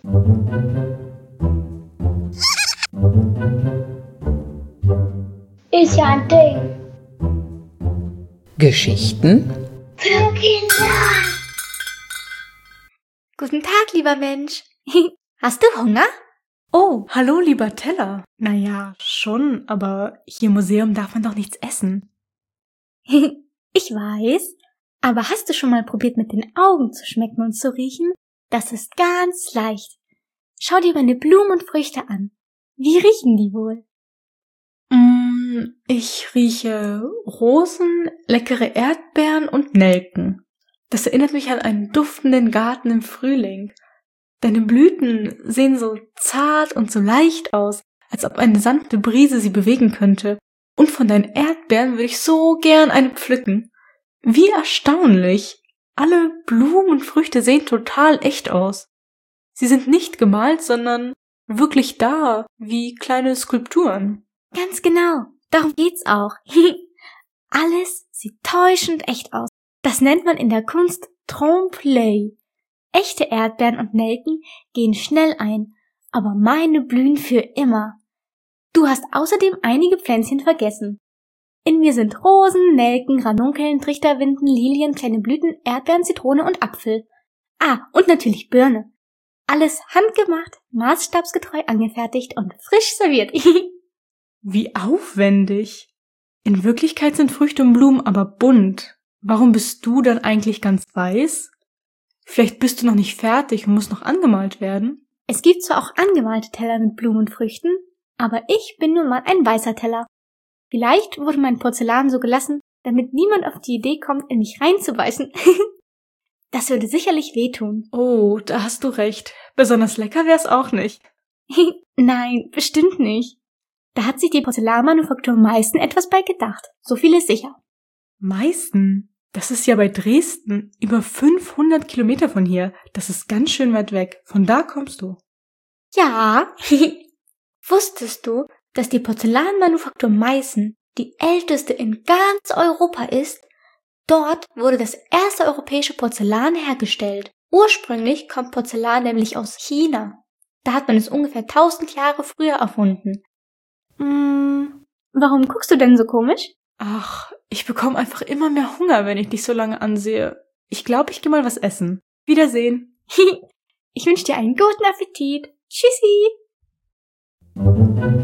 Ist ja ein Ding. Geschichten Für Kinder. Guten Tag, lieber Mensch. Hast du Hunger? Oh, hallo, lieber Teller. Naja, schon, aber hier im Museum darf man doch nichts essen. Ich weiß, aber hast du schon mal probiert, mit den Augen zu schmecken und zu riechen? Das ist ganz leicht. Schau dir meine Blumen und Früchte an. Wie riechen die wohl? Ich rieche Rosen, leckere Erdbeeren und Nelken. Das erinnert mich an einen duftenden Garten im Frühling. Deine Blüten sehen so zart und so leicht aus, als ob eine sanfte Brise sie bewegen könnte. Und von deinen Erdbeeren würde ich so gern eine pflücken. Wie erstaunlich! Alle Blumen und Früchte sehen total echt aus. Sie sind nicht gemalt, sondern wirklich da, wie kleine Skulpturen. Ganz genau, darum geht's auch. Alles sieht täuschend echt aus. Das nennt man in der Kunst Trompe-l'œil. Echte Erdbeeren und Nelken gehen schnell ein, aber meine blühen für immer. Du hast außerdem einige Pflänzchen vergessen. In mir sind Rosen, Nelken, Ranunkeln, Trichterwinden, Lilien, kleine Blüten, Erdbeeren, Zitrone und Apfel. Ah, und natürlich Birne. Alles handgemacht, maßstabsgetreu angefertigt und frisch serviert. Wie aufwendig! In Wirklichkeit sind Früchte und Blumen aber bunt. Warum bist du dann eigentlich ganz weiß? Vielleicht bist du noch nicht fertig und musst noch angemalt werden? Es gibt zwar auch angemalte Teller mit Blumen und Früchten, aber ich bin nun mal ein weißer Teller. Vielleicht wurde mein Porzellan so gelassen, damit niemand auf die Idee kommt, in mich reinzubeißen. Das würde sicherlich wehtun. Oh, da hast du recht. Besonders lecker wär's auch nicht. Nein, bestimmt nicht. Da hat sich die Porzellanmanufaktur Meißen etwas bei gedacht. So viel ist sicher. Meißen? Das ist ja bei Dresden. Über 500 Kilometer von hier. Das ist ganz schön weit weg. Von da kommst du. Ja. Wusstest du, dass die Porzellanmanufaktur Meißen die älteste in ganz Europa ist? Dort wurde das erste europäische Porzellan hergestellt. Ursprünglich kommt Porzellan nämlich aus China. Da hat man es ungefähr 1000 Jahre früher erfunden. Warum guckst du denn so komisch? Ach, ich bekomme einfach immer mehr Hunger, wenn ich dich so lange ansehe. Ich glaube, ich gehe mal was essen. Wiedersehen. Ich wünsche dir einen guten Appetit. Tschüssi.